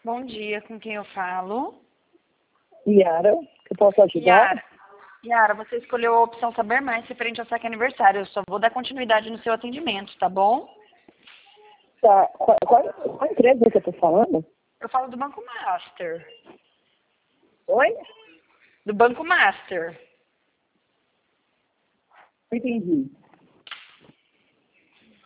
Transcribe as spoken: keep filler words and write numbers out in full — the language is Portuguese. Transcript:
Bom dia, com quem eu falo? Yara, que eu posso ajudar? Yara, Yara, você escolheu a opção Saber Mais referente ao saque aniversário. Eu só vou dar continuidade no seu atendimento, tá bom? Tá. Qual, qual, qual empresa você está falando? Eu falo do Banco Master. Oi? Do Banco Master. Entendi.